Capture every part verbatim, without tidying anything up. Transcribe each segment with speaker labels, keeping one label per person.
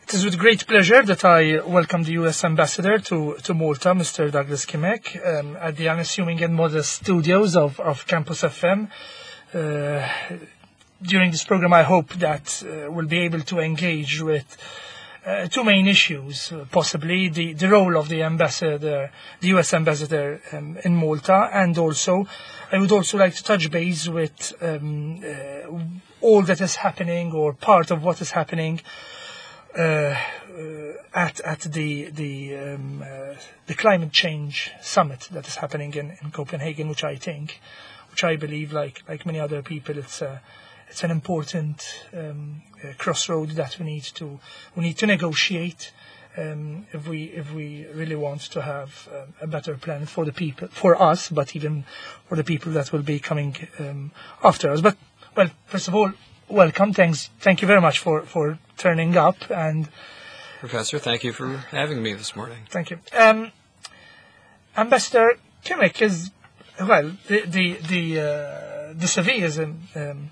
Speaker 1: It is with great pleasure that I welcome the U S Ambassador to, to Malta, Mister Douglas Kimek, um, at the unassuming and modest studios of, of Campus F M. Uh, during this program, I hope that uh, we'll be able to engage with uh, two main issues, uh, possibly the, the role of the ambassador, the U S Ambassador um, in Malta, and also I would also like to touch base with um, uh, all that is happening or part of what is happening Uh, uh, at at the the um, uh, the climate change summit that is happening in, in Copenhagen, which I think, which I believe, like like many other people, it's a it's an important um, uh, crossroad that we need to we need to negotiate um, if we if we really want to have um, a better planet for the people, for us, but even for the people that will be coming um, after us. But well, first of all, welcome. Thanks. Thank you very much for, for turning up. And
Speaker 2: Professor, thank you for having me this morning.
Speaker 1: Thank you. Um, Ambassador Kimek is, well, the the the, uh, the C V is um, um,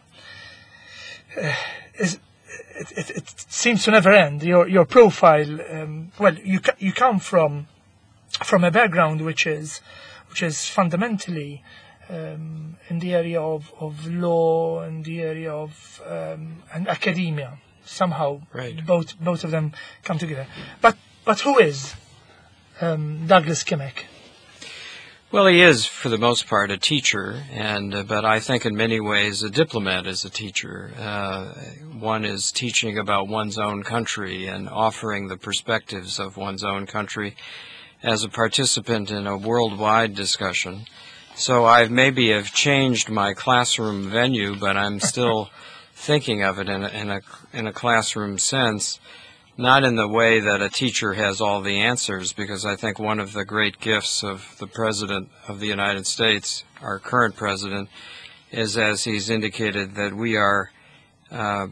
Speaker 1: uh, is it, it, it seems to never end. Your your profile. Um, well, you you come from from a background which is which is fundamentally Um, in the area of, of law, in the area of um, and academia. Somehow,
Speaker 2: right.
Speaker 1: both both of them come together. But but who is um, Douglas Kimek?
Speaker 2: Well, he is, for the most part, a teacher, and uh, but I think in many ways a diplomat is a teacher. Uh, one is teaching about one's own country and offering the perspectives of one's own country as a participant in a worldwide discussion. So I maybe have changed my classroom venue, but I'm still thinking of it in a, in a in a classroom sense, not in the way that a teacher has all the answers, because I think one of the great gifts of the President of the United States, our current President, is, as he's indicated, that we are uh,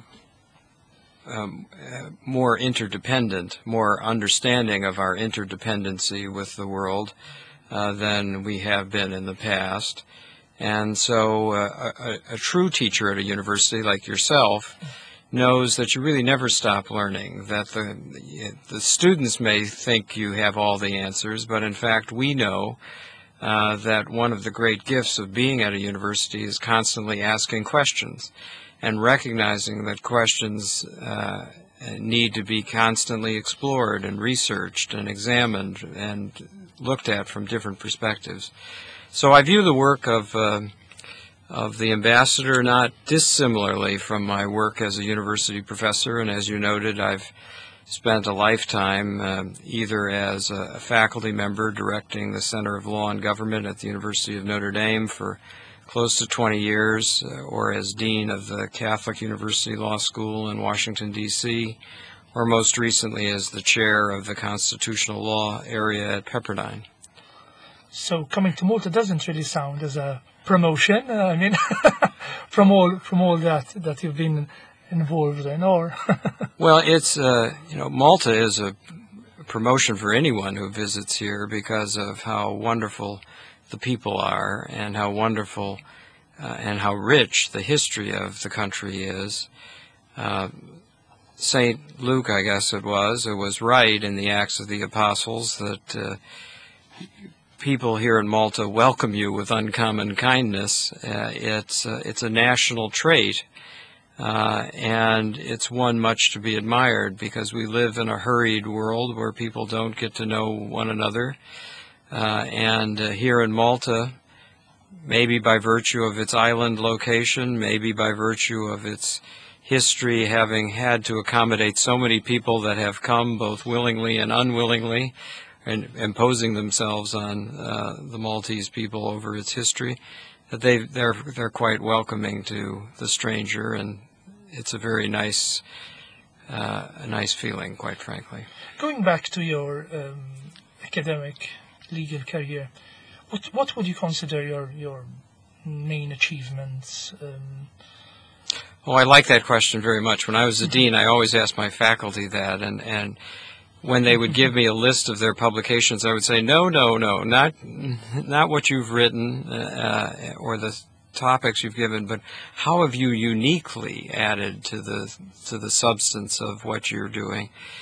Speaker 2: um, more interdependent, more understanding of our interdependency with the world Uh, than we have been in the past. And so uh, a, a true teacher at a university like yourself knows that you really never stop learning, that the, the students may think you have all the answers, but in fact we know uh, that one of the great gifts of being at a university is constantly asking questions and recognizing that questions uh, need to be constantly explored and researched and examined and looked at from different perspectives. So I view the work of uh, of the ambassador not dissimilarly from my work as a university professor, and as you noted, I've spent a lifetime uh, either as a faculty member directing the Center of Law and Government at the University of Notre Dame for close to twenty years, uh, or as dean of the Catholic University Law School in Washington, D C, or most recently as the chair of the constitutional law area at Pepperdine.
Speaker 1: So coming to Malta doesn't really sound as a promotion. Uh, I mean, from all from all that that you've been involved in, or
Speaker 2: well, it's uh, you know, Malta is a promotion for anyone who visits here because of how wonderful the people are and how wonderful uh, and how rich the history of the country is. Uh, Saint Luke, I guess it was, it was right in the Acts of the Apostles that uh, people here in Malta welcome you with uncommon kindness. Uh, it's, uh, it's a national trait, uh, and it's one much to be admired because we live in a hurried world where people don't get to know one another. Uh, and uh, here in Malta, maybe by virtue of its island location, maybe by virtue of its history having had to accommodate so many people that have come both willingly and unwillingly and imposing themselves on uh, the Maltese people over its history, that they they're they're quite welcoming to the stranger, and it's a very nice uh, a nice feeling, quite frankly.
Speaker 1: Going back to your um, academic legal career, what what would you consider your your main achievements? Um,
Speaker 2: Oh, I like that question very much. When I was a dean, I always asked my faculty that, and, and when they would give me a list of their publications, I would say, no, no, no, not not what you've written uh, or the topics you've given, but how have you uniquely added to the to the substance of what you're doing?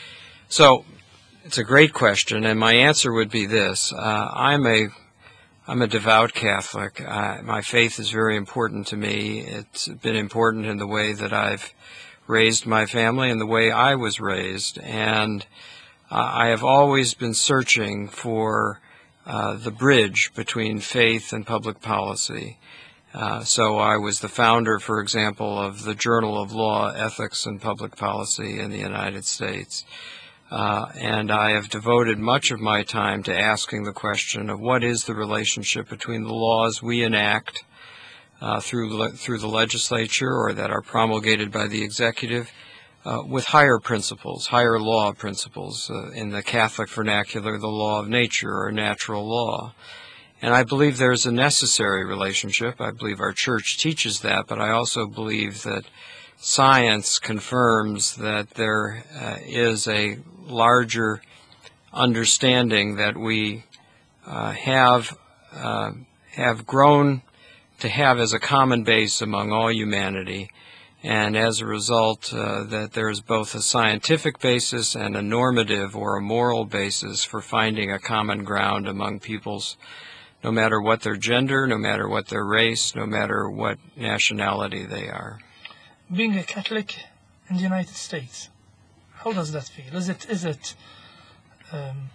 Speaker 2: So it's a great question, and my answer would be this. Uh, I'm a I'm a devout Catholic. Uh, my faith is very important to me. It's been important in the way that I've raised my family and the way I was raised. And uh, I have always been searching for uh, the bridge between faith and public policy. Uh, so I was the founder, for example, of the Journal of Law, Ethics, and Public Policy in the United States. Uh, and I have devoted much of my time to asking the question of what is the relationship between the laws we enact uh, through le through the legislature or that are promulgated by the executive uh, with higher principles, higher law principles, uh, in the Catholic vernacular, the law of nature or natural law. And I believe there's a necessary relationship. I believe our church teaches that, but I also believe that science confirms that there uh, is a larger understanding that we uh, have uh, have grown to have as a common base among all humanity, and as a result uh, that there's both a scientific basis and a normative or a moral basis for finding a common ground among peoples, no matter what their gender, no matter what their race, no matter what nationality they are.
Speaker 1: Being a Catholic in the United States, how does that feel? Is it, is it, um...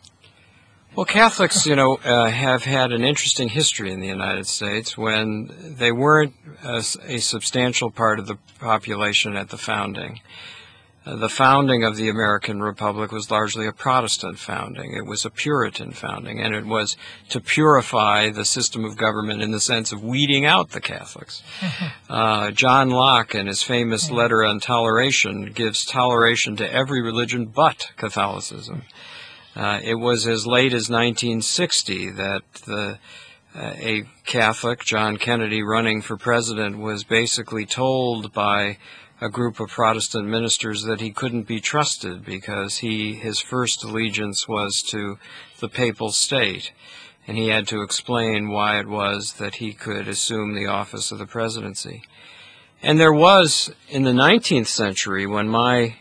Speaker 2: Well, Catholics, you know, uh, have had an interesting history in the United States when they weren't a, a substantial part of the population at the founding. Uh, the founding of the American Republic was largely a Protestant founding. It was a Puritan founding, and it was to purify the system of government in the sense of weeding out the Catholics. Uh, John Locke, in his famous letter on toleration, gives toleration to every religion but Catholicism. Uh, it was as late as nineteen sixty that the, uh, a Catholic, John Kennedy, running for president, was basically told by a group of Protestant ministers that he couldn't be trusted because he his first allegiance was to the papal state, and he had to explain why it was that he could assume the office of the presidency. And there was, in the nineteenth century, when my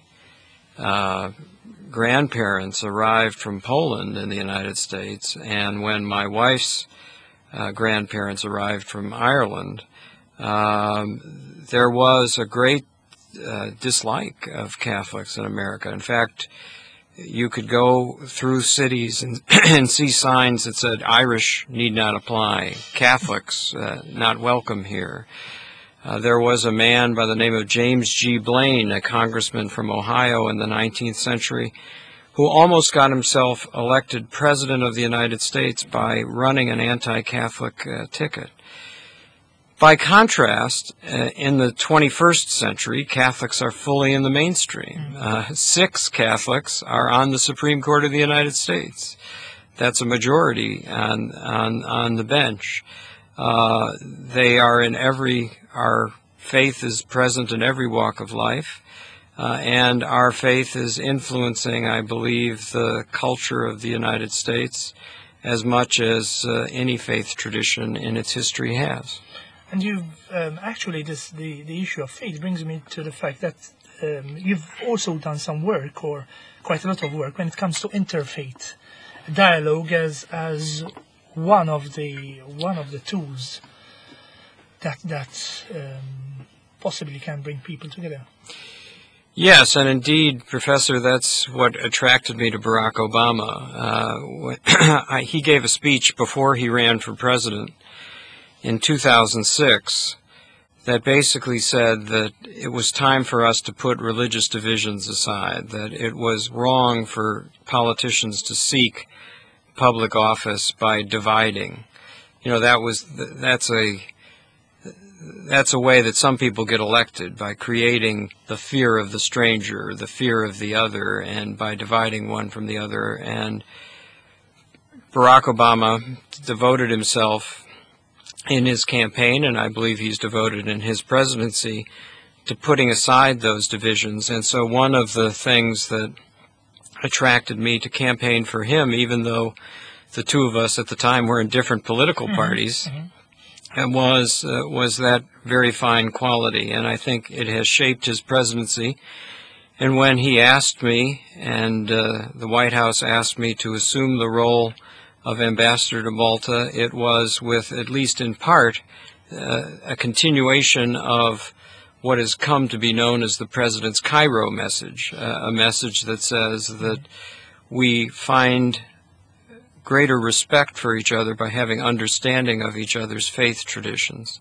Speaker 2: uh, grandparents arrived from Poland in the United States, and when my wife's uh, grandparents arrived from Ireland, um, there was a great Uh, dislike of Catholics in America. In fact, you could go through cities and, and see signs that said Irish need not apply, Catholics uh, not welcome here. Uh, there was a man by the name of James G. Blaine, a congressman from Ohio in the nineteenth century, who almost got himself elected president of the United States by running an anti-Catholic uh, ticket. By contrast, uh, in the twenty-first century, Catholics are fully in the mainstream. Uh, six Catholics are on the Supreme Court of the United States. That's a majority on, on, on the bench. Uh, they are in every, our faith is present in every walk of life, uh, and our faith is influencing, I believe, the culture of the United States as much as uh, any faith tradition in its history has.
Speaker 1: And you've um, actually, this the, the issue of faith brings me to the fact that um, you've also done some work, or quite a lot of work, when it comes to interfaith dialogue as as one of the one of the tools that that um, possibly can bring people together.
Speaker 2: Yes, and indeed, Professor, that's what attracted me to Barack Obama. Uh, he gave a speech before he ran for president in two thousand six that basically said that it was time for us to put religious divisions aside, that it was wrong for politicians to seek public office by dividing. You know, that was that's a that's a way that some people get elected, by creating the fear of the stranger, the fear of the other, and by dividing one from the other. And Barack Obama devoted himself in his campaign, and I believe he's devoted in his presidency, to putting aside those divisions. And so one of the things that attracted me to campaign for him, even though the two of us at the time were in different political mm-hmm. parties, mm-hmm. and was uh, was that very fine quality. And I think it has shaped his presidency, And when he asked me, and uh, the White House asked me to assume the role of ambassador to Malta, it was with, at least in part, uh, a continuation of what has come to be known as the President's Cairo message, uh, a message that says that we find greater respect for each other by having understanding of each other's faith traditions.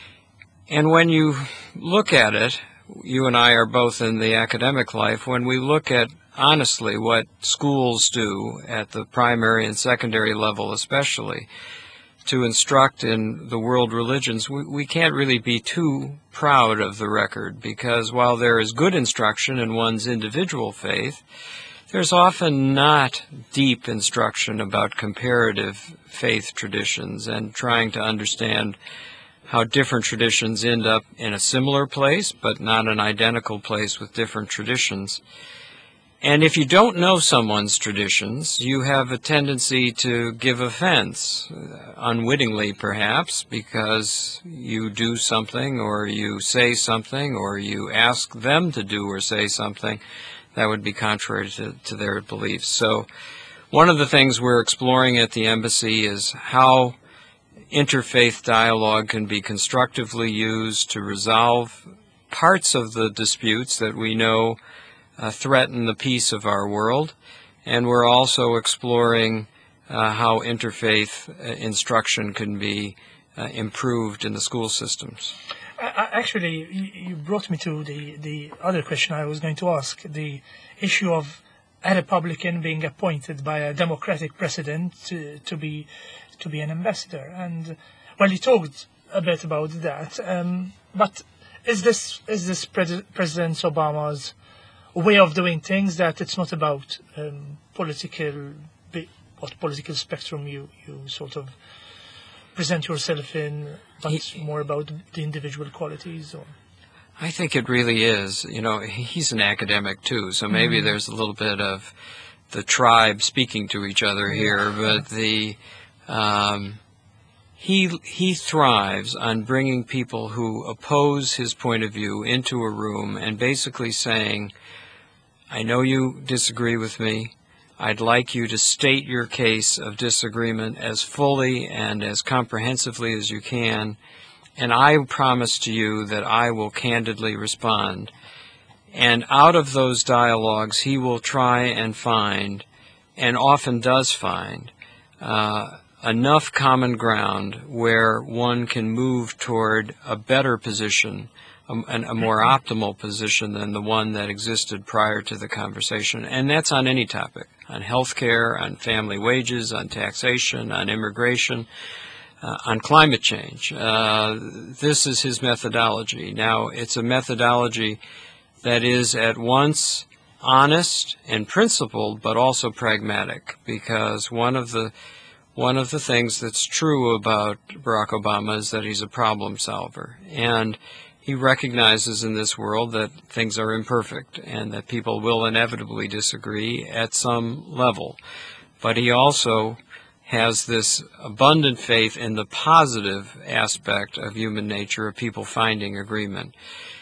Speaker 2: And when you look at it, you and I are both in the academic life, when we look at honestly what schools do at the primary and secondary level especially to instruct in the world religions, we, we can't really be too proud of the record, because while there is good instruction in one's individual faith, there's often not deep instruction about comparative faith traditions and trying to understand how different traditions end up in a similar place, but not an identical place with different traditions. And if you don't know someone's traditions, you have a tendency to give offense, uh, unwittingly perhaps, because you do something or you say something or you ask them to do or say something that would be contrary to, to their beliefs. So one of the things we're exploring at the embassy is how interfaith dialogue can be constructively used to resolve parts of the disputes that we know uh, threaten the peace of our world. And we're also exploring uh, how interfaith uh, instruction can be uh, improved in the school systems.
Speaker 1: Actually, you brought me to the, the other question I was going to ask, the issue of a Republican being appointed by a Democratic president to, to be to be an ambassador. And, well, you talked a bit about that, um, but is this is this Pres President Obama's way of doing things, that it's not about um, political, what political spectrum you, you sort of present yourself in, but he, more about the individual qualities? Or?
Speaker 2: I think it really is. You know, he's an academic too, so maybe mm-hmm. there's a little bit of the tribe speaking to each other here, but the um, he he thrives on bringing people who oppose his point of view into a room and basically saying, I know you disagree with me. I'd like you to state your case of disagreement as fully and as comprehensively as you can, and I promise to you that I will candidly respond. And out of those dialogues, he will try and find, and often does find, uh, enough common ground where one can move toward a better position, a, a more optimal position than the one that existed prior to the conversation. And that's on any topic, on health care, on family wages, on taxation, on immigration, uh, on climate change. Uh, this is his methodology. Now, it's a methodology that is at once honest and principled, but also pragmatic, because one of the one of the things that's true about Barack Obama is that he's a problem solver, and he recognizes in this world that things are imperfect and that people will inevitably disagree at some level. But he also has this abundant faith in the positive aspect of human nature, of people finding agreement.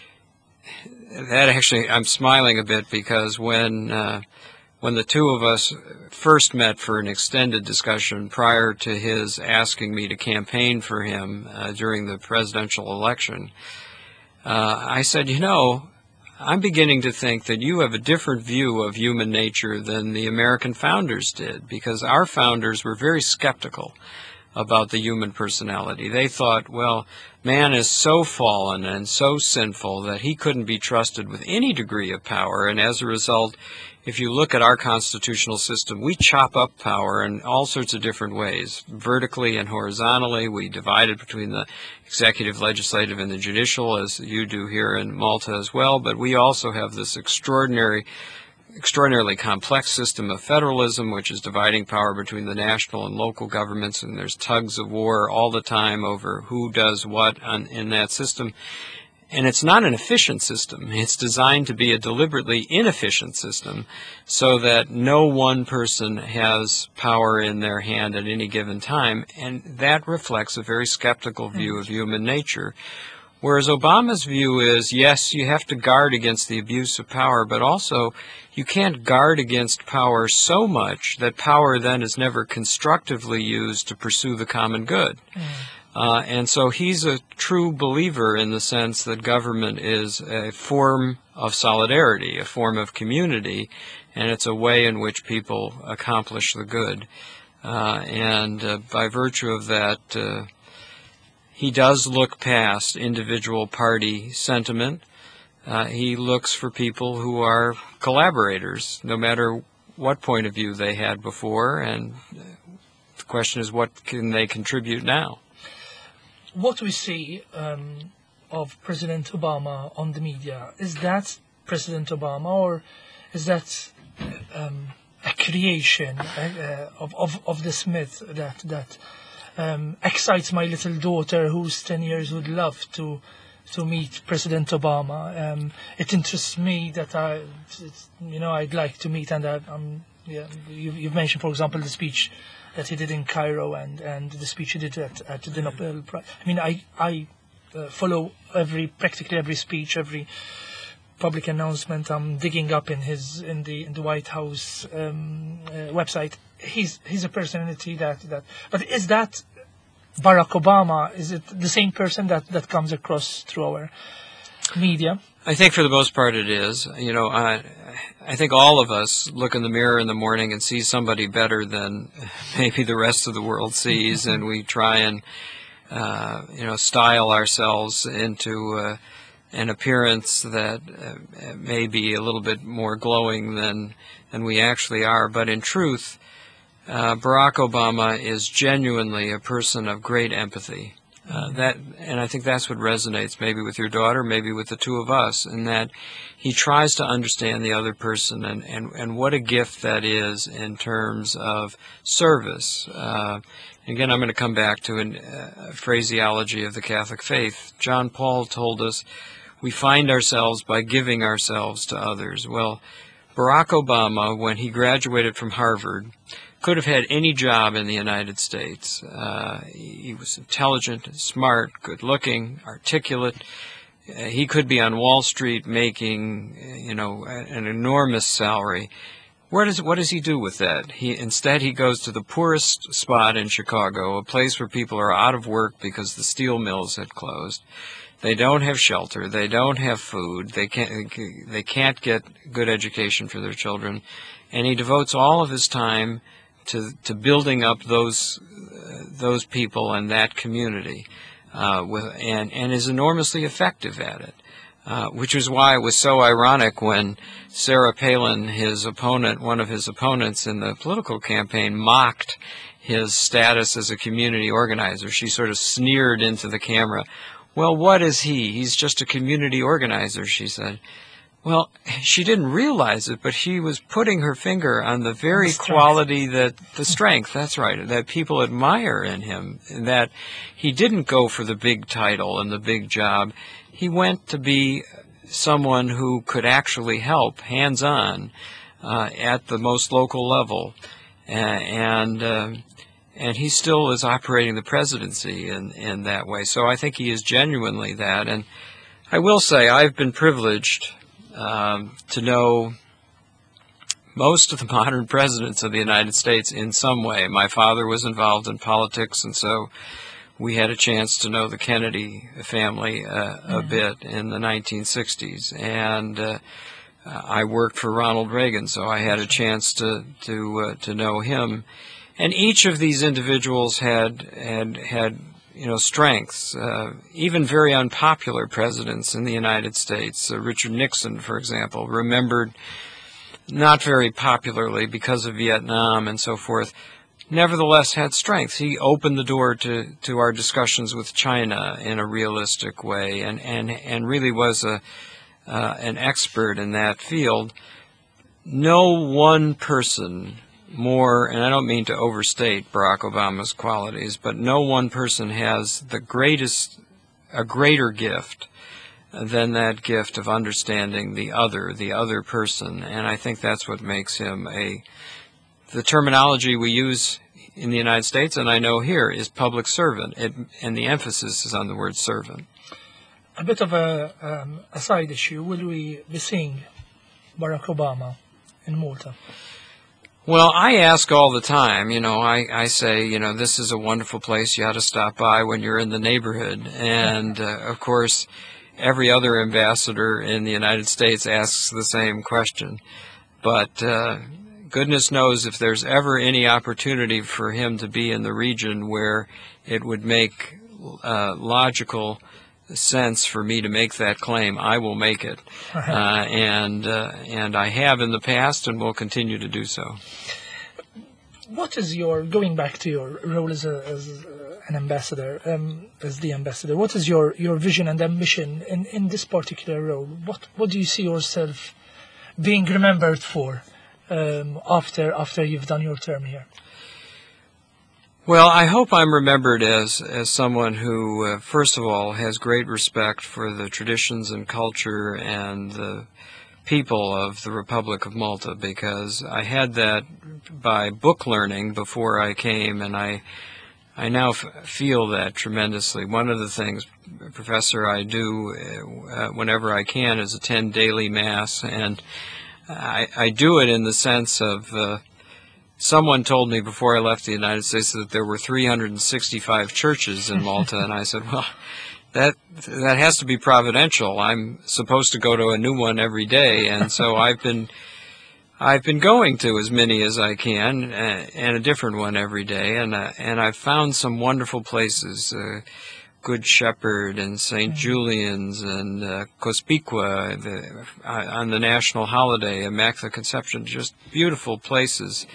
Speaker 2: That actually, I'm smiling a bit because when uh, when the two of us first met for an extended discussion prior to his asking me to campaign for him uh, during the presidential election, uh, I said, you know, I'm beginning to think that you have a different view of human nature than the American founders did, because our founders were very skeptical about the human personality. They thought, well, man is so fallen and so sinful that he couldn't be trusted with any degree of power, and as a result, if you look at our constitutional system, we chop up power in all sorts of different ways, vertically and horizontally. We divide it between the executive, legislative, and the judicial, as you do here in Malta as well, but we also have this extraordinary extraordinarily complex system of federalism, which is dividing power between the national and local governments, and there's tugs of war all the time over who does what on, in that system. And it's not an efficient system. It's designed to be a deliberately inefficient system so that no one person has power in their hand at any given time, and that reflects a very skeptical view of human nature. Whereas Obama's view is, yes, you have to guard against the abuse of power, but also you can't guard against power so much that power then is never constructively used to pursue the common good. Mm. Uh, and so he's a true believer in the sense that government is a form of solidarity, a form of community, and it's a way in which people accomplish the good. Uh, and uh, by virtue of that, uh, he does look past individual party sentiment. Uh, he looks for people who are collaborators, no matter what point of view they had before, and the question is, what can they contribute now?
Speaker 1: What we see um, of President Obama on the media, is that President Obama, or is that um, a creation uh, of, of, of this myth that, that um, excites my little daughter who's ten years would love to to meet President Obama? Um, it interests me that I, it's, you know, I'd like to meet, and I, um, yeah, you've, you've mentioned, for example, the speech that he did in Cairo, and, and the speech he did at, at the Nobel Prize. I mean, I I uh, follow every practically every speech, every public announcement I'm digging up in his in the in the White House um, uh, website. He's he's a personality that that. But is that Barack Obama? Is it the same person that that comes across through our media?
Speaker 2: I think for the most part it is. You know, I, I think all of us look in the mirror in the morning and see somebody better than maybe the rest of the world sees, and we try and, uh, you know, style ourselves into uh, an appearance that uh, may be a little bit more glowing than, than we actually are. But in truth, uh, Barack Obama is genuinely a person of great empathy. Uh, that, and I think that's what resonates maybe with your daughter, maybe with the two of us, in that he tries to understand the other person, and, and, and what a gift that is in terms of service. Uh, again, I'm going to come back to a uh, phraseology of the Catholic faith. John Paul told us we find ourselves by giving ourselves to others. Well, Barack Obama, when he graduated from Harvard, could have had any job in the United States. Uh, he was intelligent, smart, good-looking, articulate. Uh, he could be on Wall Street making, you know, an enormous salary. Where does what does he do with that? He instead he goes to the poorest spot in Chicago, a place where people are out of work because the steel mills had closed. They don't have shelter. They don't have food. They can't. They can't get good education for their children, and he devotes all of his time to to building up those uh, those people and that community, uh, with and and is enormously effective at it, uh, which is why it was so ironic when Sarah Palin, his opponent, one of his opponents in the political campaign, mocked his status as a community organizer. She sort of sneered into the camera. Well, what is he? He's just a community organizer, she said. Well, she didn't realize it, but she was putting her finger on the very the quality that, the strength, that's right, that people admire in him, that he didn't go for the big title and the big job. He went to be someone who could actually help, hands-on, uh, at the most local level. Uh, and uh, and he still is operating the presidency in, in that way. So I think he is genuinely that. And I will say I've been privileged Um, to know most of the modern presidents of the United States in some way. My father was involved in politics, and so we had a chance to know the Kennedy family uh, a bit in the nineteen sixties. And uh, I worked for Ronald Reagan, so I had a chance to to uh, to know him. And each of these individuals had had had you know, strengths, uh, even very unpopular presidents in the United States. Uh, Richard Nixon, for example, remembered not very popularly because of Vietnam and so forth, nevertheless had strengths. He opened the door to, to our discussions with China in a realistic way, and, and, and really was a, uh, an expert in that field. No one person more, and I don't mean to overstate Barack Obama's qualities, but no one person has the greatest, a greater gift than that gift of understanding the other, the other person. And I think that's what makes him a, the terminology we use in the United States, and I know here, is public servant, it, and the emphasis is on the word servant.
Speaker 1: a bit of a, um, a side issue. Will we be seeing Barack Obama in Malta?
Speaker 2: Well, I ask all the time, you know, I, I say, you know, this is a wonderful place. You ought to stop by when you're in the neighborhood. And, uh, of course, every other ambassador in the United States asks the same question. But uh, goodness knows if there's ever any opportunity for him to be in the region where it would make uh, logical sense for me to make that claim, I will make it. Uh, and uh, and I have in the past and will continue to do so.
Speaker 1: What is your, going back to your role as, a, as an ambassador, um, as the ambassador, what is your, your vision and ambition in, in this particular role? What what do you see yourself being remembered for um, after after you've done your term here?
Speaker 2: Well, I hope I'm remembered as, as someone who, uh, first of all, has great respect for the traditions and culture and the people of the Republic of Malta, because I had that by book learning before I came, and I I now f feel that tremendously. One of the things, Professor, I do uh, whenever I can is attend daily Mass, and I, I do it in the sense of uh, someone told me before I left the United States that there were three hundred sixty-five churches in Malta, and I said, well, that that has to be providential. I'm supposed to go to a new one every day, and so I've been I've been going to as many as I can, uh, and a different one every day, and uh, and I've found some wonderful places, uh, Good Shepherd and Saint Julian's and uh, Cospicua the, uh, on the national holiday, Immaculate Conception, just beautiful places.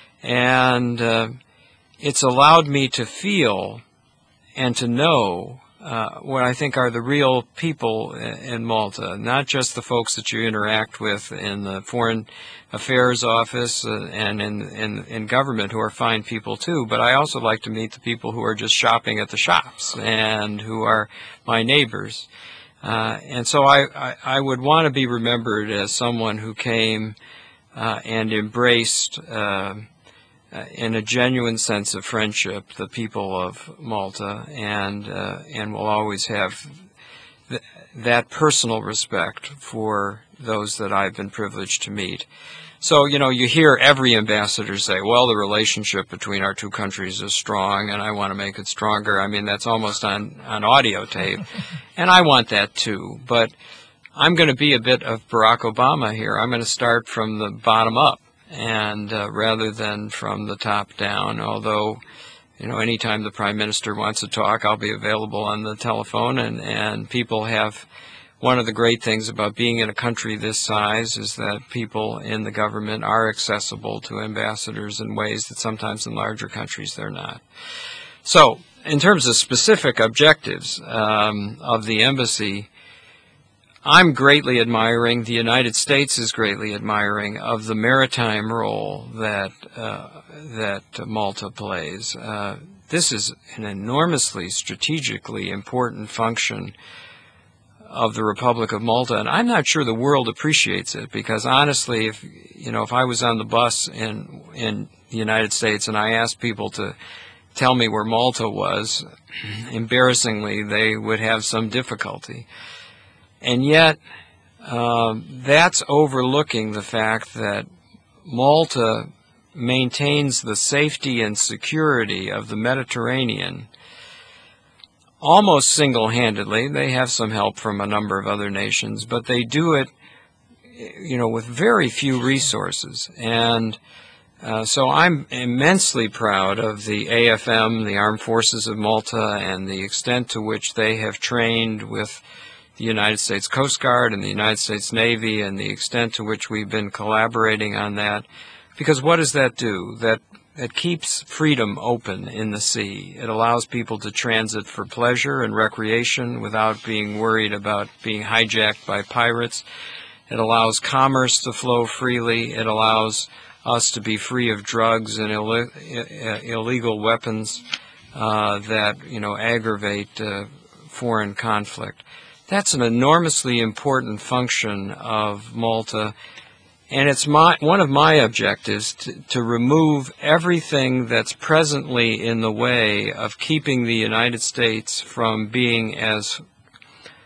Speaker 2: And uh, it's allowed me to feel and to know uh, what I think are the real people in Malta, not just the folks that you interact with in the Foreign Affairs Office uh, and in, in, in government, who are fine people too, but I also like to meet the people who are just shopping at the shops and who are my neighbors. Uh, and so I, I, I would want to be remembered as someone who came uh, and embraced uh, Uh, in a genuine sense of friendship, the people of Malta, and uh, and will always have th that personal respect for those that I've been privileged to meet. So, you know, you hear every ambassador say, well, the relationship between our two countries is strong, and I want to make it stronger. I mean, that's almost on, on audio tape, and I want that too. But I'm going to be a bit of Barack Obama here. I'm going to start from the bottom up, and uh, rather than from the top down, although, you know, anytime the Prime Minister wants to talk, I'll be available on the telephone, and, and people have, one of the great things about being in a country this size is that people in the government are accessible to ambassadors in ways that sometimes in larger countries they're not. So, in terms of specific objectives um, of the embassy, I'm greatly admiring, the United States is greatly admiring of the maritime role that uh, that Malta plays. Uh, this is an enormously strategically important function of the Republic of Malta, and I'm not sure the world appreciates it, because honestly, if you know, if I was on the bus in in the United States and I asked people to tell me where Malta was, embarrassingly, they would have some difficulty. And yet, um, that's overlooking the fact that Malta maintains the safety and security of the Mediterranean almost single-handedly. They have some help from a number of other nations, but they do it, you know, with very few resources. And uh, so I'm immensely proud of the A F M, the Armed Forces of Malta, and the extent to which they have trained with the United States Coast Guard and the United States Navy, and the extent to which we've been collaborating on that. Because what does that do? That, that keeps freedom open in the sea. It allows people to transit for pleasure and recreation without being worried about being hijacked by pirates. It allows commerce to flow freely. It allows us to be free of drugs and Ill illegal weapons uh, that, you know, aggravate uh, foreign conflict. That's an enormously important function of Malta, and it's my, one of my objectives to, to remove everything that's presently in the way of keeping the United States from being as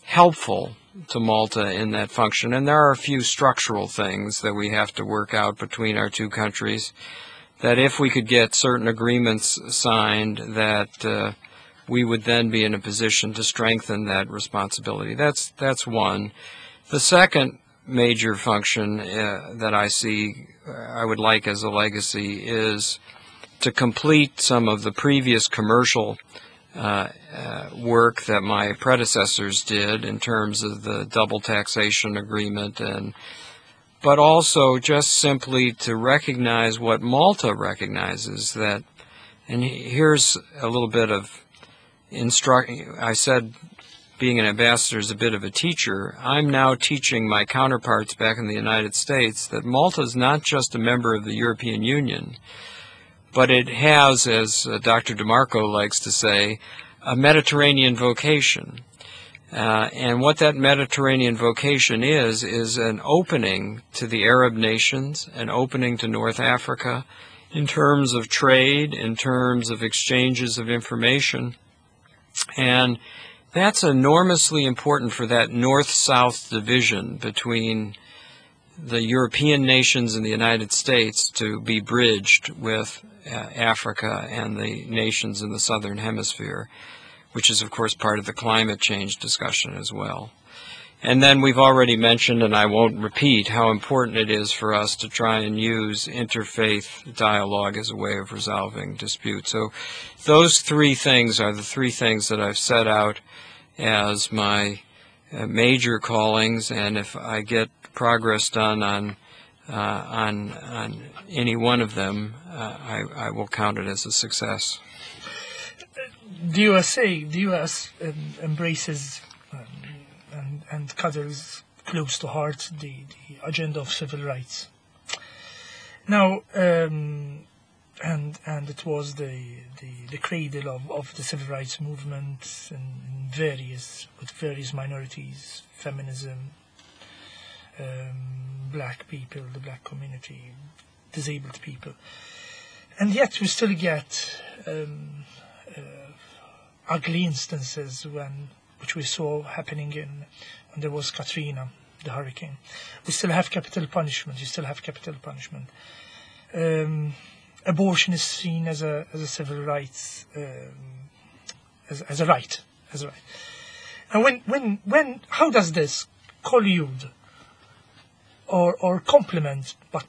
Speaker 2: helpful to Malta in that function. And there are a few structural things that we have to work out between our two countries, that if we could get certain agreements signed, that uh, we would then be in a position to strengthen that responsibility. That's, that's one. The second major function uh, that I see uh, I would like as a legacy is to complete some of the previous commercial uh, uh, work that my predecessors did in terms of the double taxation agreement, and but also just simply to recognize what Malta recognizes, that, and here's a little bit of instruct. I said being an ambassador is a bit of a teacher. I'm now teaching my counterparts back in the United States that Malta is not just a member of the European Union, but it has, as uh, Doctor DeMarco likes to say, a Mediterranean vocation. Uh, and what that Mediterranean vocation is, is an opening to the Arab nations, an opening to North Africa in terms of trade, in terms of exchanges of information. And that's enormously important for that north-south division between the European nations and the United States to be bridged with uh, Africa and the nations in the southern hemisphere, which is, of course, part of the climate change discussion as well. And then we've already mentioned, and I won't repeat, how important it is for us to try and use interfaith dialogue as a way of resolving disputes. So those three things are the three things that I've set out as my uh, major callings, and if I get progress done on uh, on on any one of them, uh, I, I will count it as a success.
Speaker 1: The U S A, the U S um, embraces um, and, and cuddles close to heart the, the agenda of civil rights. Now, um, and and it was the the, the cradle of, of the civil rights movement in, in various with various minorities, feminism, um, black people, the black community, disabled people, and yet we still get um, uh, ugly instances when which we saw happening in when there was Katrina, the hurricane. We still have capital punishment. We still have capital punishment. Um, abortion is seen as a as a civil rights um, as as a right as a right. And when when when how does this collude or or complement? But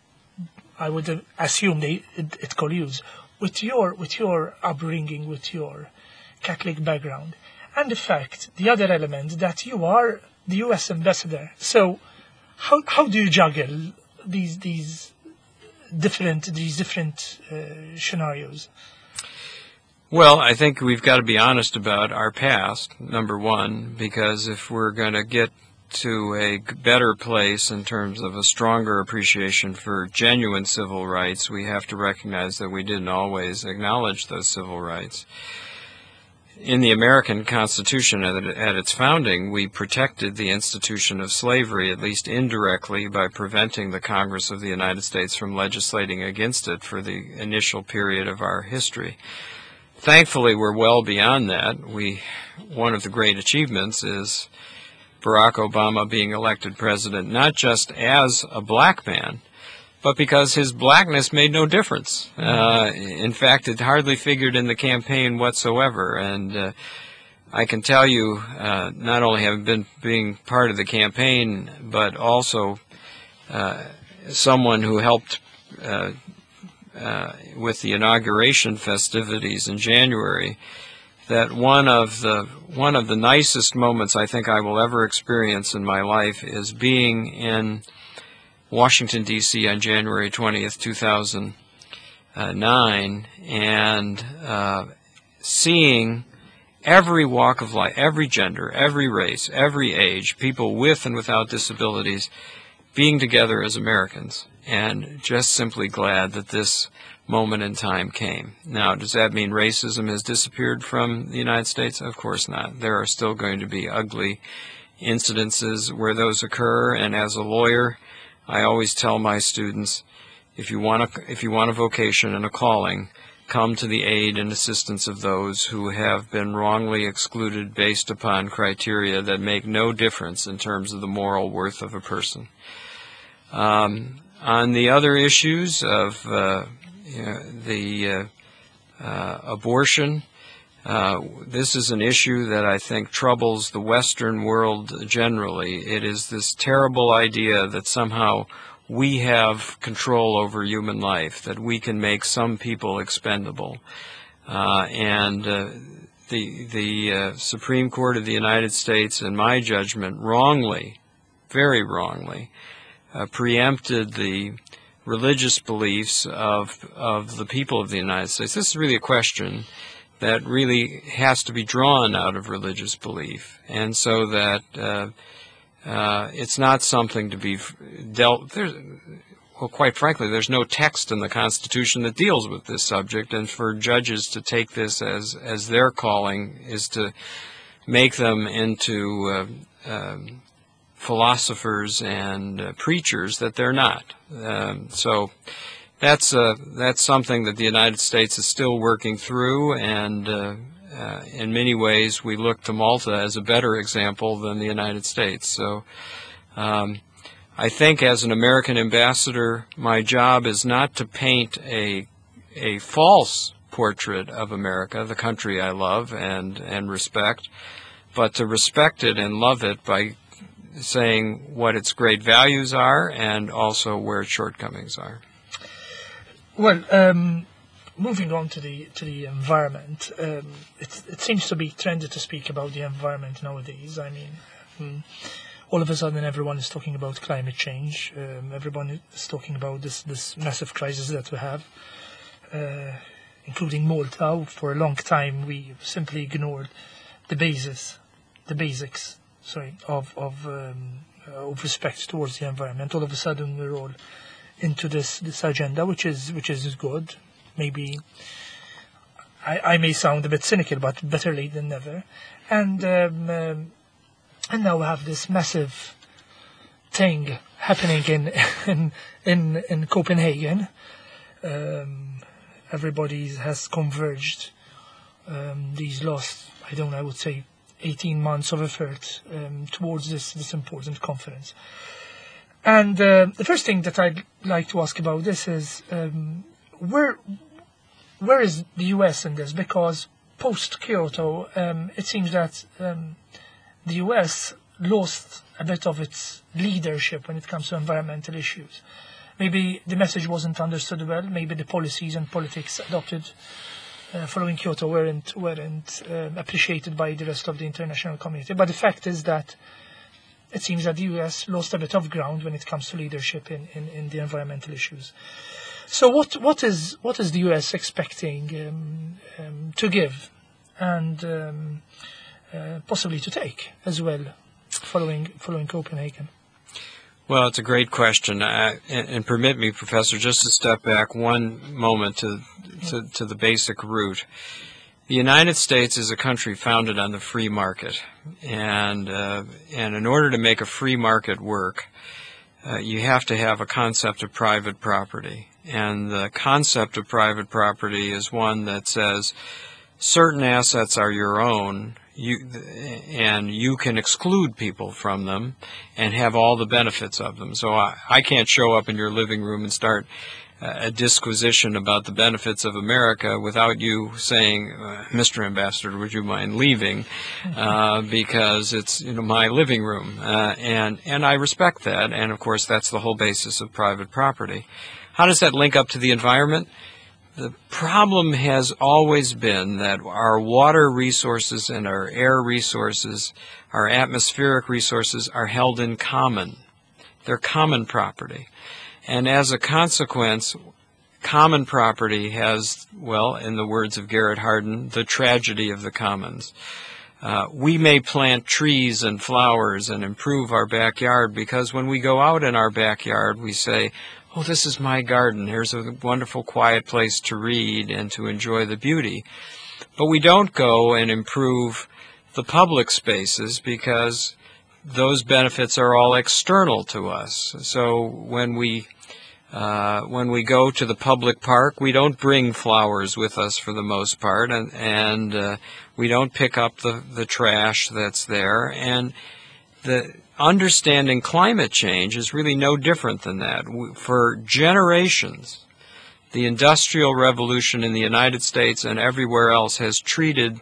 Speaker 1: I would assume they, it, it colludes with your with your upbringing, with your Catholic background, and the fact, the other element, that you are the U S ambassador. So how how do you juggle these these different these different uh, scenarios?
Speaker 2: Well, I think we've got to be honest about our past, number one, because if we're going to get to a better place in terms of a stronger appreciation for genuine civil rights, we have to recognize that we didn't always acknowledge those civil rights. In the American Constitution, at, at its founding, we protected the institution of slavery, at least indirectly, by preventing the Congress of the United States from legislating against it for the initial period of our history. Thankfully, we're well beyond that. We, one of the great achievements is Barack Obama being elected president, not just as a black man, but because his blackness made no difference. Uh, in fact, it hardly figured in the campaign whatsoever. And uh, I can tell you, uh, not only having been being part of the campaign, but also uh, someone who helped uh, uh, with the inauguration festivities in January, that one of the one of the nicest moments I think I will ever experience in my life is being in Washington, D C on January twentieth, two thousand nine, and uh, seeing every walk of life, every gender, every race, every age, people with and without disabilities being together as Americans, and just simply glad that this moment in time came. Now, does that mean racism has disappeared from the United States? Of course not. There are still going to be ugly incidences where those occur, and as a lawyer, I always tell my students, if you want a, if you want a vocation and a calling, come to the aid and assistance of those who have been wrongly excluded based upon criteria that make no difference in terms of the moral worth of a person. Um, on the other issues of uh, you know, the uh, uh, abortion, uh, this is an issue that I think troubles the Western world generally. It is this terrible idea that somehow we have control over human life, that we can make some people expendable. Uh, and uh, the, the uh, Supreme Court of the United States, in my judgment, wrongly, very wrongly, uh, preempted the religious beliefs of, of the people of the United States. This is really a question that really has to be drawn out of religious belief, and so that uh, Uh, it's not something to be dealt, there's, well, quite frankly, there's no text in the Constitution that deals with this subject, and for judges to take this as, as their calling is to make them into uh, um, philosophers and uh, preachers that they're not. Um, so that's, uh, that's something that the United States is still working through, and uh, Uh, in many ways, we look to Malta as a better example than the United States. So um, I think as an American ambassador, my job is not to paint a, a false portrait of America, the country I love and, and respect, but to respect it and love it by saying what its great values are and also where its shortcomings are.
Speaker 1: Well, um moving on to the to the environment, um, it, it seems to be trendy to speak about the environment nowadays. I mean, um, all of a sudden everyone is talking about climate change. Um, everyone is talking about this, this massive crisis that we have, uh, including Malta. For a long time we simply ignored the basis, the basics, sorry, of, of, um, of respect towards the environment. All of a sudden we're all into this, this agenda, which is, which is good. Maybe I, I may sound a bit cynical, but better late than never. And um, um, and now we have this massive thing happening in in in, in Copenhagen. Um, everybody has converged um, these last, I don't know, I would say eighteen months of effort um, towards this this important conference. And uh, the first thing that I'd like to ask about this is um, where. Where is the U S in this? Because post-Kyoto, um, it seems that um, the U S lost a bit of its leadership when it comes to environmental issues. Maybe the message wasn't understood well. Maybe the policies and politics adopted uh, following Kyoto weren't, weren't uh, appreciated by the rest of the international community. But the fact is that it seems that the U S lost a bit of ground when it comes to leadership in, in, in the environmental issues. So what what is what is the U S expecting um, um, to give and um, uh, possibly to take as well following following Copenhagen?
Speaker 2: Well, it's a great question, uh, and, and permit me, Professor, just to step back one moment to, to to the basic root. The United States is a country founded on the free market, and uh, and in order to make a free market work, uh, you have to have a concept of private property. And the concept of private property is one that says certain assets are your own, you, and you can exclude people from them and have all the benefits of them. So I, I can't show up in your living room and start a disquisition about the benefits of America without you saying, uh, Mister Ambassador, would you mind leaving? Uh, because it's, you know, my living room. Uh, and, and I respect that. And, of course, that's the whole basis of private property. How does that link up to the environment? The problem has always been that our water resources and our air resources, our atmospheric resources, are held in common. They're common property. And as a consequence, common property has, well, in the words of Garrett Hardin, the tragedy of the commons. Uh, we may plant trees and flowers and improve our backyard because when we go out in our backyard, we say, oh, this is my garden. Here's a wonderful, quiet place to read and to enjoy the beauty. But we don't go and improve the public spaces because those benefits are all external to us. So when we Uh, when we go to the public park, we don't bring flowers with us for the most part, and, and uh, we don't pick up the, the trash that's there. And the understanding climate change is really no different than that. For generations, the Industrial Revolution in the United States and everywhere else has treated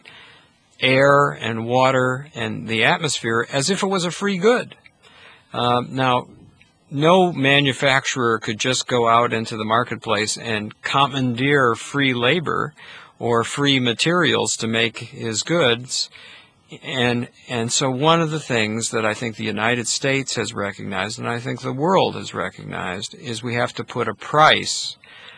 Speaker 2: air and water and the atmosphere as if it was a free good. Uh, now, no manufacturer could just go out into the marketplace and commandeer free labor or free materials to make his goods. And and so one of the things that I think the United States has recognized, and I think the world has recognized, is we have to put a price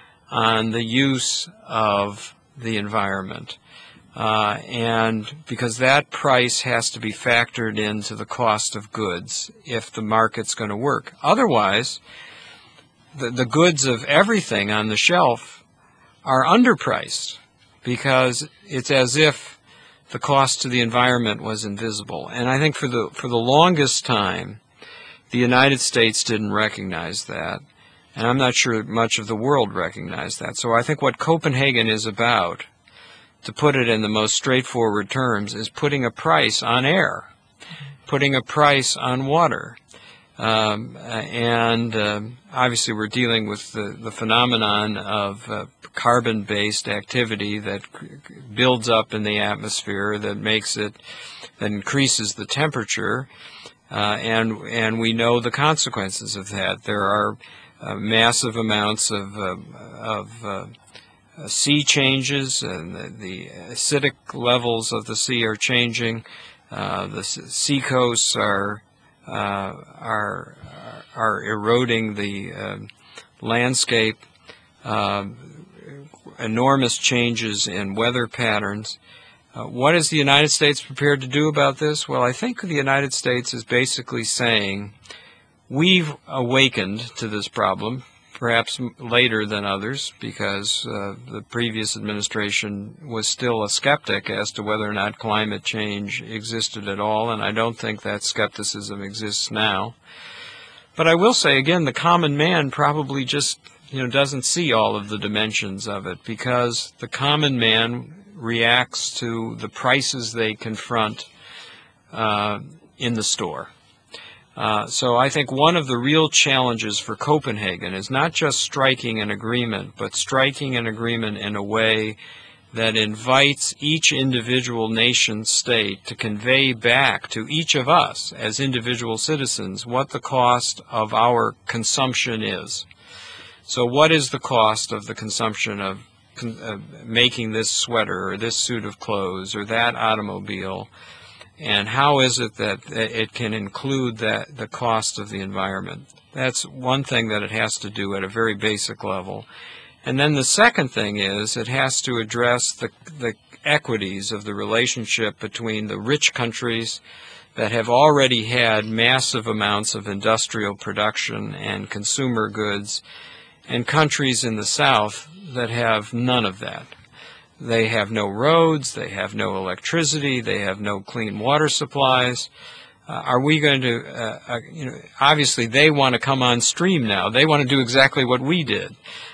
Speaker 2: on the use of the environment. Uh, and because that price has to be factored into the cost of goods if the market's going to work. Otherwise, the, the goods of everything on the shelf are underpriced because it's as if the cost to the environment was invisible. And I think for the, for the longest time, the United States didn't recognize that. And I'm not sure much of the world recognized that. So I think what Copenhagen is about, to put it in the most straightforward terms, is putting a price on air, putting a price on water. Um, and uh, obviously we're dealing with the, the phenomenon of uh, carbon-based activity that builds up in the atmosphere, that makes it, that increases the temperature, uh, and, and we know the consequences of that. There are uh, massive amounts of, uh, of uh, Uh, sea changes, and the, the acidic levels of the sea are changing. Uh, the sea coasts are uh, are are eroding the uh, landscape. Uh, enormous changes in weather patterns. Uh, what is the United States prepared to do about this? Well, I think the United States is basically saying we've awakened to this problem, perhaps later than others, because uh, the previous administration was still a skeptic as to whether or not climate change existed at all, and I don't think that skepticism exists now. But I will say, again, the common man probably just, you know, doesn't see all of the dimensions of it, because the common man reacts to the prices they confront uh, in the store. Uh, so I think one of the real challenges for Copenhagen is not just striking an agreement, but striking an agreement in a way that invites each individual nation state to convey back to each of us as individual citizens what the cost of our consumption is. So what is the cost of the consumption of con uh, making this sweater or this suit of clothes or that automobile? And how is it that it can include that the cost of the environment? That's one thing that it has to do at a very basic level. And then the second thing is it has to address the, the equities of the relationship between the rich countries that have already had massive amounts of industrial production and consumer goods and countries in the South that have none of that. They have no roads, they have no electricity, they have no clean water supplies. Uh, are we going to, uh, uh, you know, obviously they want to come on stream now. They want to do exactly what we did.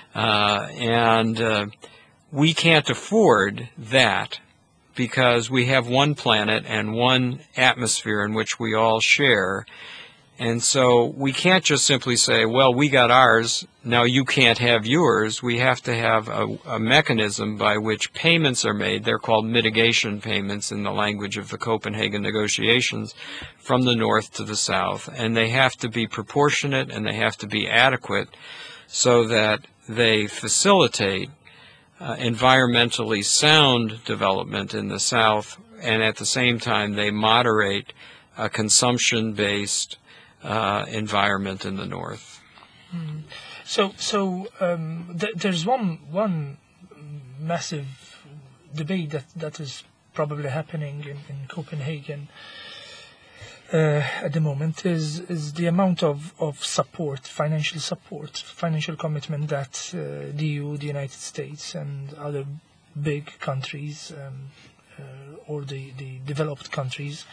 Speaker 2: Uh, and uh, we can't afford that because we have one planet and one atmosphere in which we all share. And so we can't just simply say, well, we got ours, now you can't have yours. We have to have a, a mechanism by which payments are made. They're called mitigation payments in the language of the Copenhagen negotiations, from the north to the south. And they have to be proportionate and they have to be adequate so that they facilitate uh, environmentally sound development in the south, and at the same time they moderate a consumption-based Uh, environment in the north.
Speaker 1: Mm. So, so um, th there's one one massive debate that that is probably happening in, in Copenhagen uh, at the moment is is the amount of of support, financial support, financial commitment that uh, the E U, the United States, and other big countries um, uh, or the the developed countries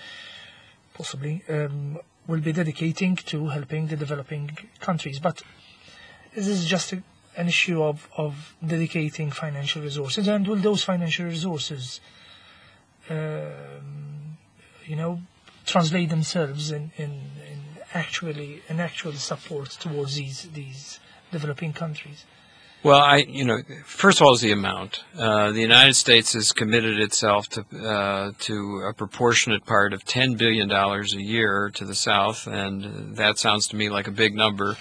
Speaker 1: possibly um, will be dedicating to helping the developing countries. But is this just a, an issue of, of dedicating financial resources, and will those financial resources, um, you know, translate themselves in, in, in actually in actual support towards these these developing countries?
Speaker 2: Well, I, you know, first of all is the amount. Uh, the United States has committed itself to uh, to a proportionate part of ten billion dollars a year to the South, and that sounds to me like a big number.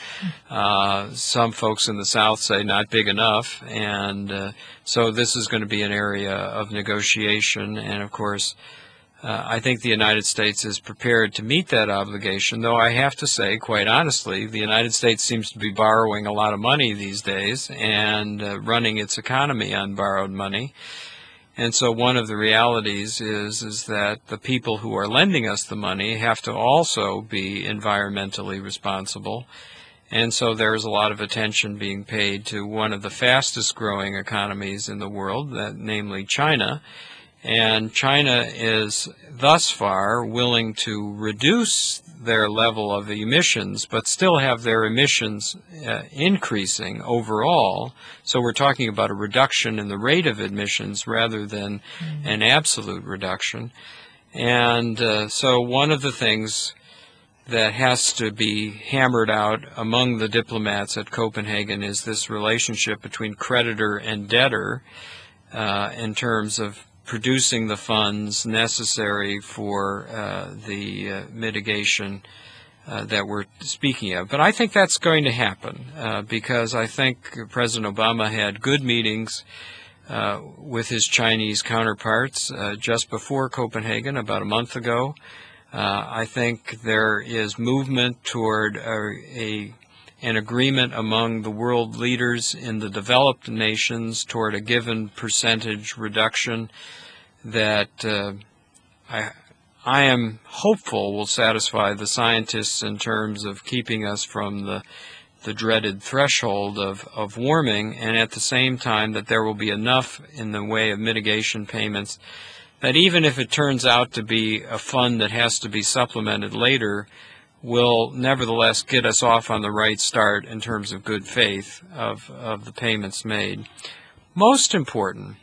Speaker 2: Uh, some folks in the South say not big enough, and uh, so this is going to be an area of negotiation, and of course, Uh, I think the United States is prepared to meet that obligation, though I have to say, quite honestly, the United States seems to be borrowing a lot of money these days and uh, running its economy on borrowed money. And so one of the realities is, is that the people who are lending us the money have to also be environmentally responsible. And so there's a lot of attention being paid to one of the fastest growing economies in the world, that, namely China. And China is thus far willing to reduce their level of emissions, but still have their emissions uh, increasing overall. So we're talking about a reduction in the rate of emissions rather than mm-hmm. an absolute reduction. And uh, so one of the things that has to be hammered out among the diplomats at Copenhagen is this relationship between creditor and debtor uh, in terms of producing the funds necessary for uh, the uh, mitigation uh, that we're speaking of. But I think that's going to happen uh, because I think President Obama had good meetings uh, with his Chinese counterparts uh, just before Copenhagen, about a month ago. Uh, I think there is movement toward a, a an agreement among the world leaders in the developed nations toward a given percentage reduction that uh, I, I am hopeful will satisfy the scientists in terms of keeping us from the, the dreaded threshold of, of warming, and at the same time that there will be enough in the way of mitigation payments that even if it turns out to be a fund that has to be supplemented later, will nevertheless get us off on the right start in terms of good faith of, of the payments made. Most important,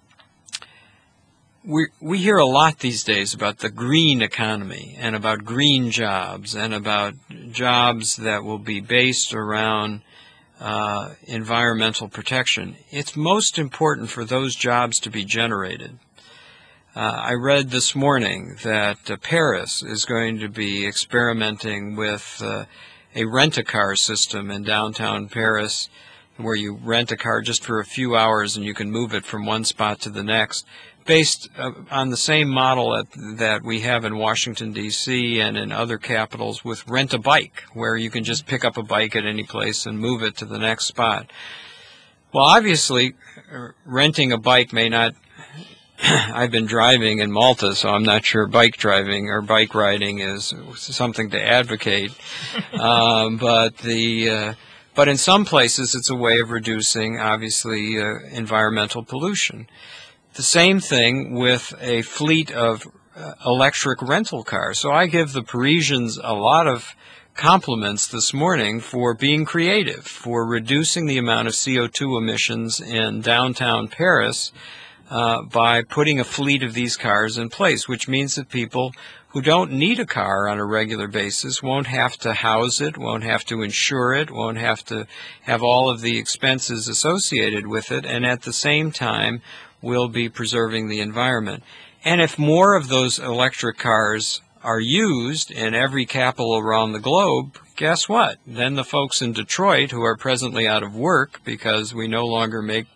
Speaker 2: we, we hear a lot these days about the green economy and about green jobs and about jobs that will be based around uh, environmental protection. It's most important for those jobs to be generated. Uh, I read this morning that uh, Paris is going to be experimenting with uh, a rent-a-car system in downtown Paris where you rent a car just for a few hours and you can move it from one spot to the next, based uh, on the same model at, that we have in Washington, D C and in other capitals with rent-a-bike, where you can just pick up a bike at any place and move it to the next spot. Well, obviously, renting a bike may not I've been driving in Malta, so I'm not sure bike driving or bike riding is something to advocate. um, but the uh, but in some places, it's a way of reducing, obviously, uh, environmental pollution. The same thing with a fleet of uh, electric rental cars. So I give the Parisians a lot of compliments this morning for being creative, for reducing the amount of C O two emissions in downtown Paris Uh, by putting a fleet of these cars in place, which means that people who don't need a car on a regular basis won't have to house it, won't have to insure it, won't have to have all of the expenses associated with it, and at the same time will be preserving the environment. And if more of those electric cars are used in every capital around the globe, guess what? Then the folks in Detroit who are presently out of work because we no longer make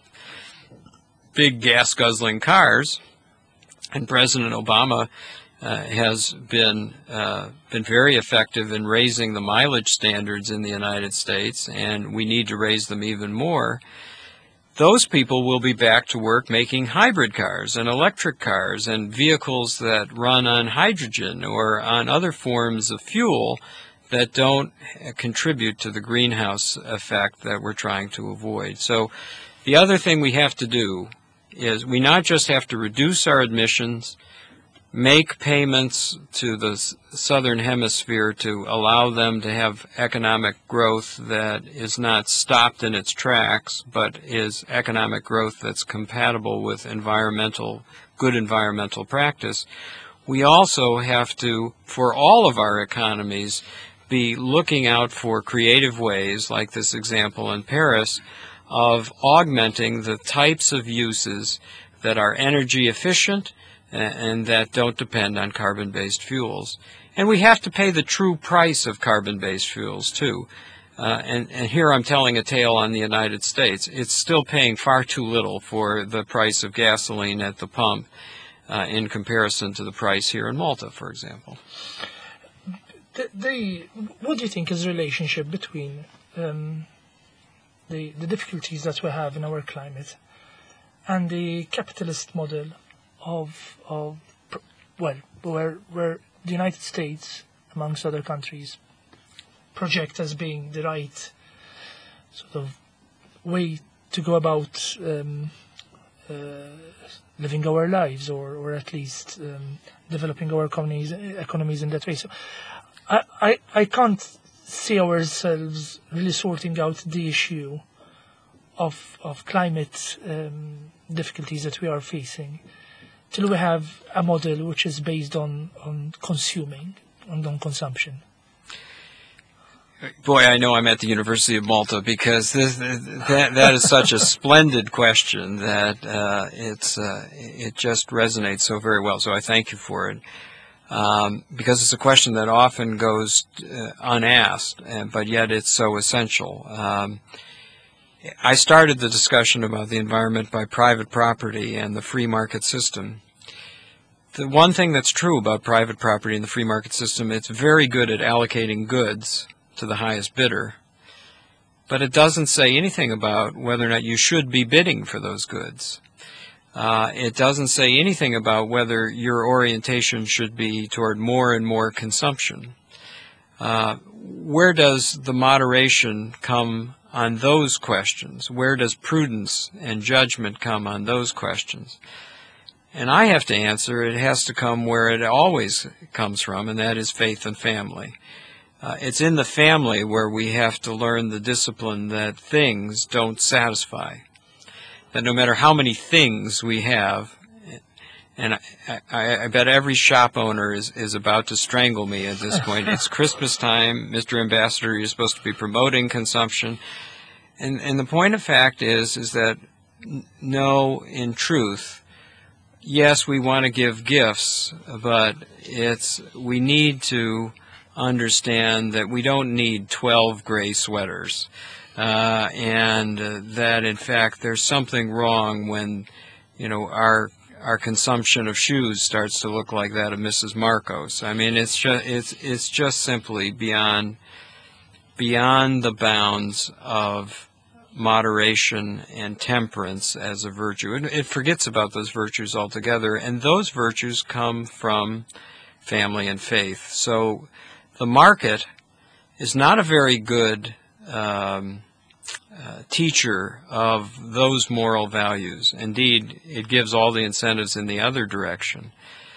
Speaker 2: big gas-guzzling cars, and President Obama uh, has been uh, been very effective in raising the mileage standards in the United States, and we need to raise them even more. Those people will be back to work making hybrid cars and electric cars and vehicles that run on hydrogen or on other forms of fuel that don't contribute to the greenhouse effect that we're trying to avoid. So the other thing we have to do is we not just have to reduce our emissions, make payments to the s- southern hemisphere to allow them to have economic growth that is not stopped in its tracks, but is economic growth that's compatible with environmental, good environmental practice, we also have to, for all of our economies, be looking out for creative ways, like this example in Paris, of augmenting the types of uses that are energy efficient and that don't depend on carbon-based fuels. And we have to pay the true price of carbon-based fuels, too. Uh, and, and here I'm telling a tale on the United States. It's still paying far too little for the price of gasoline at the pump uh, in comparison to the price here in Malta, for example.
Speaker 1: The, the, what do you think is the relationship between um, the, the difficulties that we have in our climate and the capitalist model of, of well, where, where the United States, amongst other countries, project as being the right sort of way to go about um, uh, living our lives, or, or at least um, developing our economies, economies in that way. So I, I, I can't see ourselves really sorting out the issue of, of climate um, difficulties that we are facing till we have a model which is based on, on consuming, and on consumption.
Speaker 2: Boy, I know I'm at the University of Malta because this, that that is such a splendid question that uh, it's uh, it just resonates so very well. So I thank you for it, um, because it's a question that often goes uh, unasked, and, but yet it's so essential. Um, I started the discussion about the environment by private property and the free market system. The one thing that's true about private property and the free market system, it's very good at allocating goods to the highest bidder, but it doesn't say anything about whether or not you should be bidding for those goods. Uh, it doesn't say anything about whether your orientation should be toward more and more consumption. Uh, where does the moderation come on those questions? Where does prudence and judgment come on those questions? And I have to answer, it has to come where it always comes from, and that is faith and family. Uh, it's in the family where we have to learn the discipline that things don't satisfy. That no matter how many things we have, and I, I, I bet every shop owner is, is about to strangle me at this point. It's Christmas time, Mister Ambassador, you're supposed to be promoting consumption. And, and the point of fact is, is that no, in truth, yes, we want to give gifts, but it's, we need to understand that we don't need twelve gray sweaters, uh, and uh, that in fact there's something wrong when, you know, our our consumption of shoes starts to look like that of Missus Marcos. I mean, it's just it's it's just simply beyond beyond the bounds of moderation and temperance as a virtue. It, it forgets about those virtues altogether, and those virtues come from family and faith. So the market is not a very good um, uh, teacher of those moral values. Indeed, it gives all the incentives in the other direction.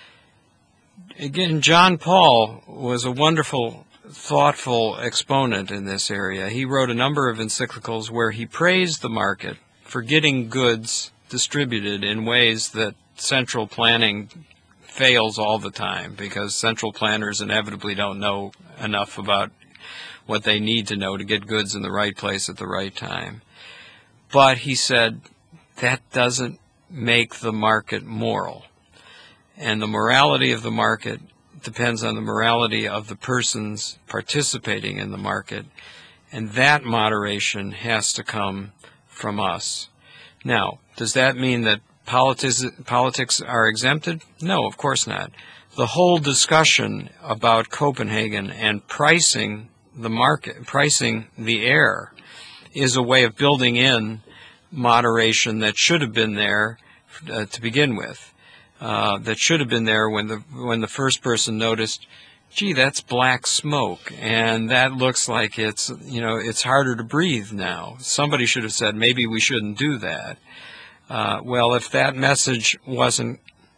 Speaker 2: Again, John Paul was a wonderful, thoughtful exponent in this area. He wrote a number of encyclicals where he praised the market for getting goods distributed in ways that central planning fails all the time, because central planners inevitably don't know enough about what they need to know to get goods in the right place at the right time. But he said that doesn't make the market moral. And the morality of the market depends on the morality of the persons participating in the market. And that moderation has to come from us. Now, does that mean that Politics, politics are exempted? No, of course not. The whole discussion about Copenhagen and pricing the market, pricing the air, is a way of building in moderation that should have been there uh, to begin with. Uh, that should have been there when the when the first person noticed, gee, that's black smoke, and that looks like it's, you know, it's harder to breathe now. Somebody should have said, maybe we shouldn't do that. Uh, well, if that message wasn't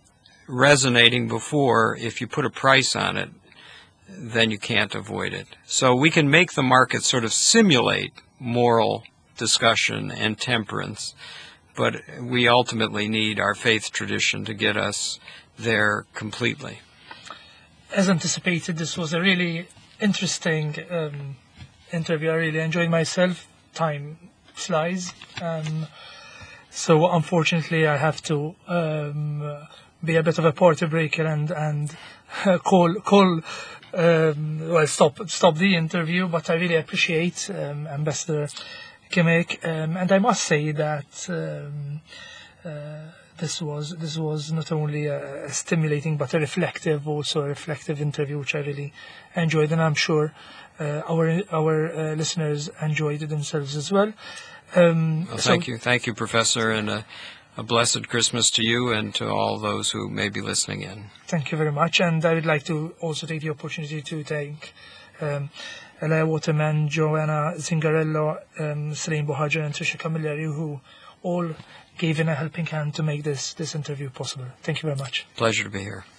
Speaker 2: resonating before, if you put a price on it, then you can't avoid it. So we can make the market sort of simulate moral discussion and temperance, but we ultimately need our faith tradition to get us there completely.
Speaker 1: As anticipated, this was a really interesting um, interview. I really enjoyed myself. Time flies. Um, so unfortunately, I have to um, be a bit of a party breaker and and uh, call call um, well stop stop the interview. But I really appreciate um, Ambassador Kimmich, um, and I must say that um, uh, this was this was not only a, a stimulating but a reflective, also a reflective interview, which I really enjoyed, and I'm sure uh, our our uh, listeners enjoyed it themselves as well. Um,
Speaker 2: well,
Speaker 1: so
Speaker 2: thank you, thank you, Professor, and a, a blessed Christmas to you and to all those who may be listening in.
Speaker 1: Thank you very much, and I would like to also take the opportunity to thank um, Elia Waterman, Joanna Zingarello, um, Celine Bohajan, and Trisha Camilleri, who all gave in a helping hand to make this, this interview possible. Thank you very much.
Speaker 2: Pleasure to be here.